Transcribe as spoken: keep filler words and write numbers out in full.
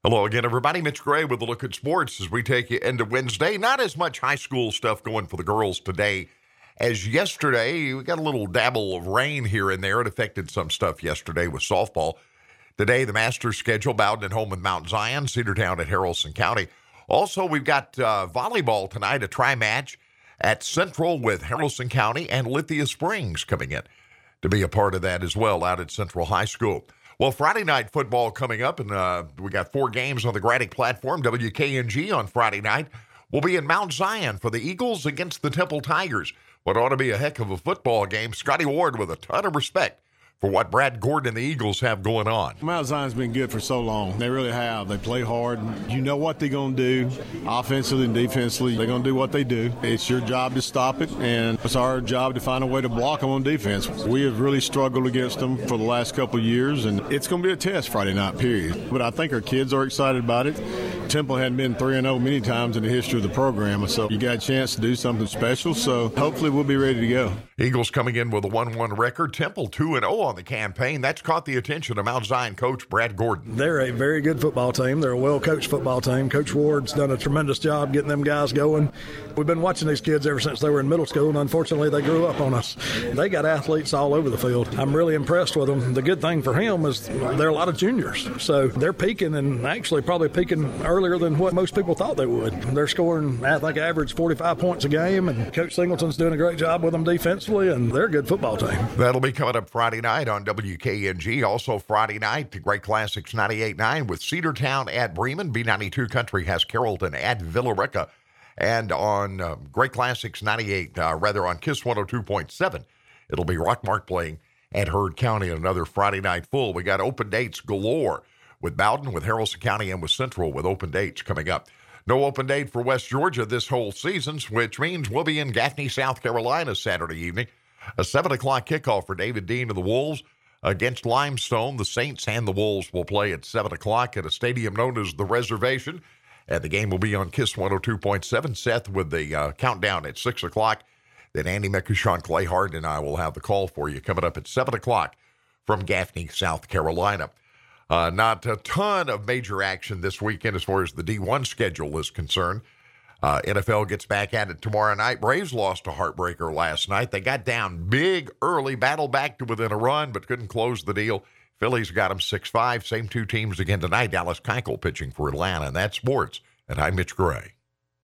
Hello again, everybody. Mitch Gray with a look at sports as we take you into Wednesday. Not as much high school stuff going for the girls today as yesterday. We got a little dabble of rain here and there. It affected some stuff yesterday with softball. Today, the Masters schedule, Bowden at home with Mount Zion, Cedartown at Haralson County. Also, we've got uh, volleyball tonight, a tri-match at Central with Haralson County and Lithia Springs coming in to be a part of that as well out at Central High School. Well, Friday night football coming up, and uh, we got four games on the Graddick platform. W K N G on Friday night will be in Mount Zion for the Eagles against the Temple Tigers. What ought to be a heck of a football game. Scotty Ward with a ton of respect for what Brad Gordon and the Eagles have going on. Mount Zion's been good for so long. They really have. They play hard. You know what they're going to do offensively and defensively. They're going to do what they do. It's your job to stop it, and it's our job to find a way to block them on defense. We have really struggled against them for the last couple of years, and it's going to be a test Friday night, period. But I think our kids are excited about it. Temple hadn't been three and oh many times in the history of the program, so you got a chance to do something special, so hopefully we'll be ready to go. Eagles coming in with a one one record. Temple two and oh on the campaign. That's caught the attention of Mount Zion coach Brad Gordon. They're a very good football team. They're a well-coached football team. Coach Ward's done a tremendous job getting them guys going. We've been watching these kids ever since they were in middle school, and unfortunately they grew up on us. They got athletes all over the field. I'm really impressed with them. The good thing for him is there are a lot of juniors, so they're peaking, and actually probably peaking earlier than what most people thought they would. They're scoring, I think, average forty-five points a game, and Coach Singleton's doing a great job with them defensively, and they're a good football team. That'll be coming up Friday night on W K N G. Also Friday night, the Great Classics ninety-eight nine with Cedartown at Bremen. B ninety-two Country has Carrollton at Villa Rica. And on uh, Great Classics ninety-eight, uh, rather on KISS one oh two point seven, it'll be Rockmart playing at Heard County. Another Friday night full. We got open dates galore with Bowden, with Haralson County, and with Central with open dates coming up. No open date for West Georgia this whole season, which means we'll be in Gaffney, South Carolina Saturday evening. A seven o'clock kickoff for David Dean of the Wolves against Limestone. The Saints and the Wolves will play at seven o'clock at a stadium known as The Reservation. And the game will be on KISS one oh two point seven. Seth with the uh, countdown at six o'clock. Then Andy McCushawn, Clay Hart, and I will have the call for you coming up at seven o'clock from Gaffney, South Carolina. Uh, not a ton of major action this weekend as far as the D one schedule is concerned. Uh, N F L gets back at it tomorrow night. Braves lost a heartbreaker last night. They got down big early, battled back to within a run, but couldn't close the deal. Phillies got them six five. Same two teams again tonight. Dallas Keuchel pitching for Atlanta. And that's sports. And I'm Mitch Gray.